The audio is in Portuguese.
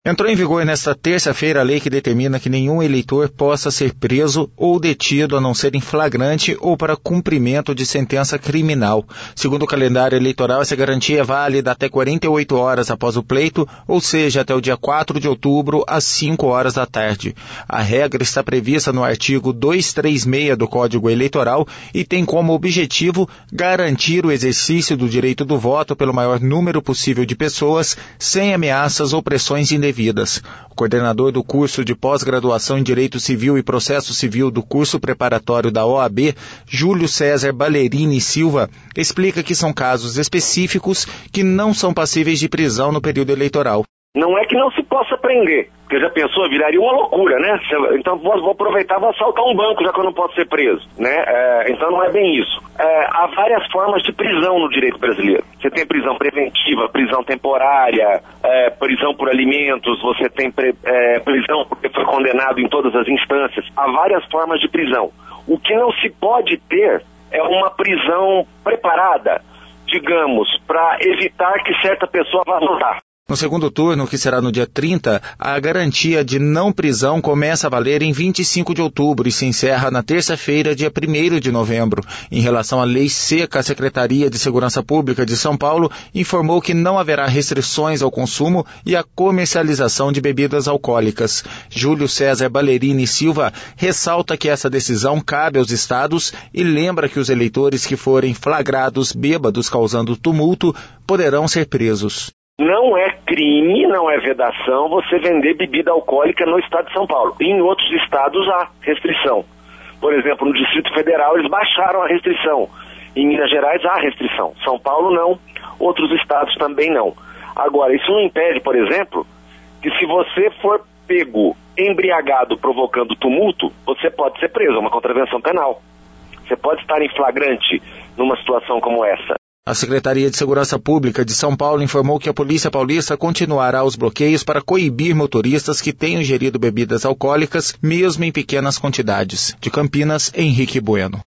Entrou em vigor nesta terça-feira a lei que determina que nenhum eleitor possa ser preso ou detido a não ser em flagrante ou para cumprimento de sentença criminal. Segundo o calendário eleitoral, essa garantia é válida até 48 horas após o pleito, ou seja, até o dia 4 de outubro, às 5 horas da tarde. A regra está prevista no artigo 236 do Código Eleitoral e tem como objetivo garantir o exercício do direito do voto pelo maior número possível de pessoas, sem ameaças ou pressões indevidas. O coordenador do curso de pós-graduação em Direito Civil e Processo Civil do curso preparatório da OAB, Júlio César Ballerini Silva, explica que são casos específicos que não são passíveis de prisão no período eleitoral. Não é que não se possa prender, porque já pensou, viraria uma loucura, né? Então vou aproveitar e vou assaltar um banco, já que eu não posso ser preso, né? Então não é bem isso. Há várias formas de prisão no direito brasileiro. Você tem prisão preventiva, prisão temporária, prisão por alimentos, você tem prisão porque foi condenado em todas as instâncias. Há várias formas de prisão. O que não se pode ter é uma prisão preparada, digamos, para evitar que certa pessoa vá votar. No segundo turno, que será no dia 30, a garantia de não prisão começa a valer em 25 de outubro e se encerra na terça-feira, dia 1º de novembro. Em relação à lei seca, a Secretaria de Segurança Pública de São Paulo informou que não haverá restrições ao consumo e à comercialização de bebidas alcoólicas. Júlio César Ballerini Silva ressalta que essa decisão cabe aos estados e lembra que os eleitores que forem flagrados bêbados causando tumulto poderão ser presos. Não é crime, não é vedação você vender bebida alcoólica no estado de São Paulo. Em outros estados há restrição. Por exemplo, no Distrito Federal eles baixaram a restrição. Em Minas Gerais há restrição. São Paulo não, outros estados também não. Agora, isso não impede, por exemplo, que se você for pego embriagado provocando tumulto, você pode ser preso, é uma contravenção penal. Você pode estar em flagrante numa situação como essa. A Secretaria de Segurança Pública de São Paulo informou que a Polícia Paulista continuará os bloqueios para coibir motoristas que tenham ingerido bebidas alcoólicas, mesmo em pequenas quantidades. De Campinas, Henrique Bueno.